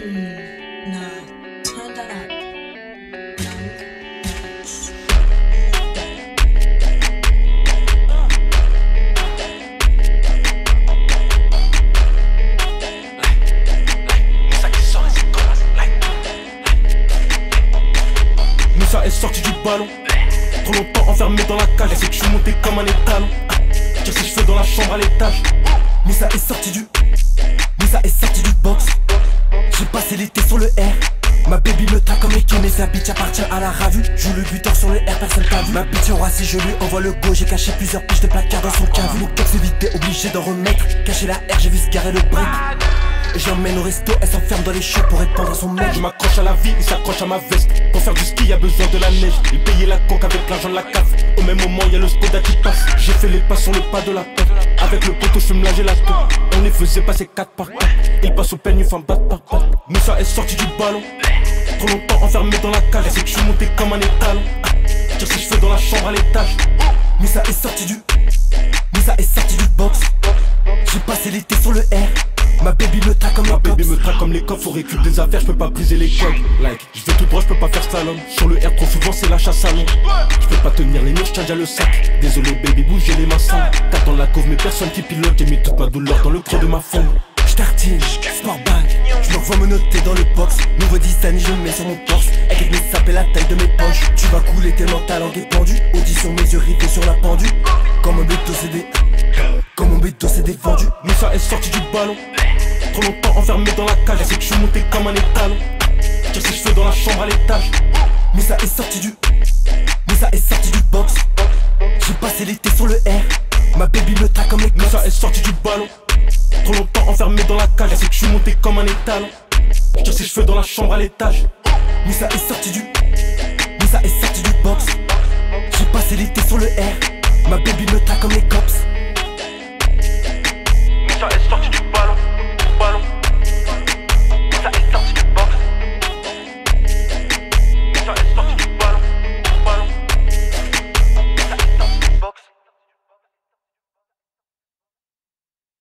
Nah, turn that up. Moussa est sorti du ballon. Trop longtemps enfermé dans la cage. Elle sait que je suis monté comme un étalon. Tire ses cheveux dans la chambre à l'étage. Moussa est sorti du box. J'ai passé l'été sur le R. Ma baby me traque comme les mais sa bitch appartient à la ravue. Joue le buteur sur le R, personne t'a vu. Ma bitch aura si je lui envoie le go. J'ai caché plusieurs piches de placard dans son cavu. Mon cœur s'est vidé, obligé d'en remettre. Caché la R, j'ai vu se garer le break. J'emmène au resto, elle s'enferme dans les chiottes pour répondre à son mec. Je m'accroche à la vie, il s'accroche à ma veste. Pour faire du ski, y'a besoin de la neige. Il payait la coque avec l'argent de la caf. Au même moment, y'a le Skoda qui passe. J'ai fait les pas sur le pas de la tête. Avec le poteau, je me lageais la tête. On les faisait passer 4 par 4. Il passe au peigne, enfin batte par batte. Moussa est sorti du ballon. Trop longtemps enfermé dans la cage. Elle sait que je suis monté comme un étalon. Tire ses cheveux dans la chambre à l'étage. Moussa est sorti du box. J'ai passé l'été sur le R. Ma baby me traque comme les cops, faut récup des affaires, je peux pas briser les codes. Like, je vais tout droit, je peux pas faire slalom. Sur le R trop souvent c'est la chasse à l'ombre. Je peux pas tenir les murs, je tiens déjà le sac. Désolé baby, bouge, j'ai les mains sales. T'attends la couve mais personne qui pilote. J'ai mis toute ma douleur dans le creux de ma femme. J'tartine, sport bag. Je me revois me noter dans le box. Nouveau design, je le mets sur mon Porsche. Avec mes sapes et la taille de mes poches. Tu vas couler tellement ta langue est tendue. Audition, mes yeux rivés sur la pendule. Comme un béto c'est défendu. Moussa est sorti du ballon. Trop longtemps enfermé dans la cage. Elle sait que je suis monté comme un étalon. Tire ses cheveux dans la chambre à l'étage. Moussa est sorti du box. J'ai passé l'été sur le R. Ma baby me traque comme les cops. Moussa est sorti du ballon. Trop longtemps enfermé dans la cage. Elle sait que je suis monté comme un étalon. Tire ses cheveux dans la chambre à l'étage. Moussa est sorti du box. J'ai passé l'été sur le R. Ma baby me traque comme les cops.